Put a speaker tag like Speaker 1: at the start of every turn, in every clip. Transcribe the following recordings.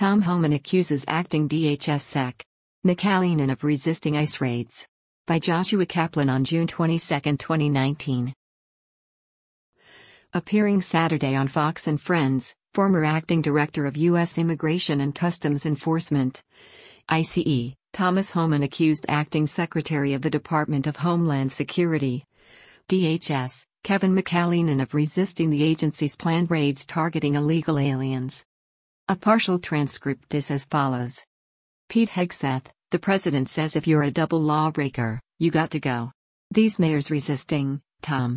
Speaker 1: Tom Homan accuses acting DHS Sec. McAleenan of resisting ICE raids. By Joshua Kaplan on June 22, 2019. Appearing Saturday on Fox and Friends, former acting director of U.S. Immigration and Customs Enforcement, ICE, Thomas Homan accused acting secretary of the Department of Homeland Security, DHS, Kevin McAleenan of resisting the agency's planned raids targeting illegal aliens. A partial transcript is as follows. Pete Hegseth, the president says if you're a double lawbreaker, you got to go. These mayors resisting, Tom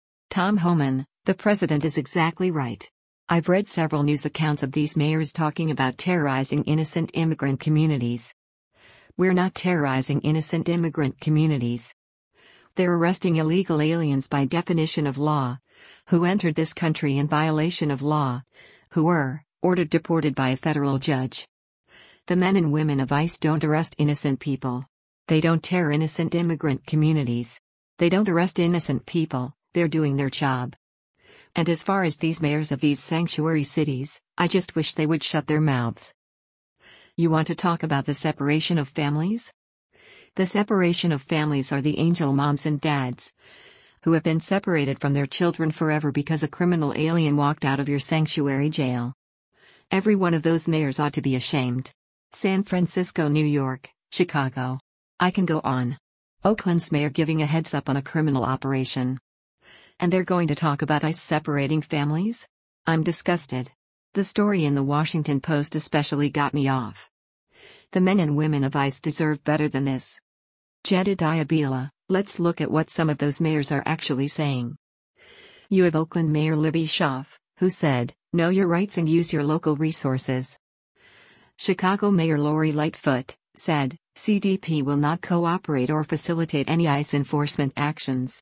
Speaker 1: Homan, the president is exactly right. I've read several news accounts of these mayors talking about terrorizing innocent immigrant communities. We're not terrorizing innocent immigrant communities. They're arresting illegal aliens by definition of law, who entered this country in violation of law, who were ordered deported by a federal judge. The men and women of ICE don't arrest innocent people. They don't tear innocent immigrant communities. They don't arrest innocent people, they're doing their job. And as far as these mayors of these sanctuary cities, I just wish they would shut their mouths. You want to talk about the separation of families? The separation of families are the angel moms and dads, who have been separated from their children forever because a criminal alien walked out of your sanctuary jail. Every one of those mayors ought to be ashamed. San Francisco, New York, Chicago. I can go on. Oakland's mayor giving a heads up on a criminal operation. And they're going to talk about ICE separating families? I'm disgusted. The story in the Washington Post especially got me off. The men and women of ICE deserve better than this. Jedediah Bila, let's look at what some of those mayors are actually saying. You have Oakland Mayor Libby Schaaf, who said, know your rights and use your local resources. Chicago Mayor Lori Lightfoot said, CDP will not cooperate or facilitate any ICE enforcement actions.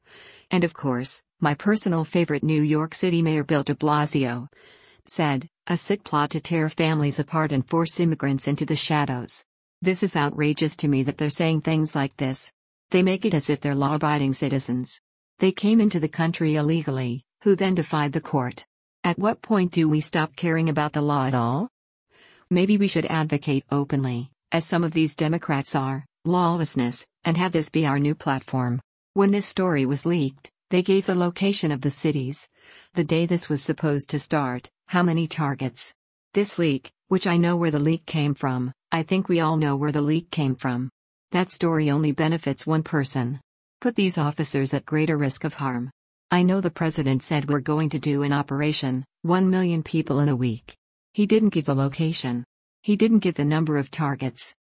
Speaker 1: And of course, my personal favorite New York City Mayor Bill de Blasio said, a sick plot to tear families apart and force immigrants into the shadows. This is outrageous to me that they're saying things like this. They make it as if they're law-abiding citizens. They came into the country illegally, who then defied the court. At what point do we stop caring about the law at all? Maybe we should advocate openly, as some of these Democrats are, lawlessness, and have this be our new platform. When this story was leaked, they gave the location of the cities, the day this was supposed to start, how many targets. This leak, which I know where the leak came from, I think we all know where the leak came from. That story only benefits one person. Put these officers at greater risk of harm. I know the president said we're going to do an operation, 1 million people in a week. He didn't give the location. He didn't give the number of targets.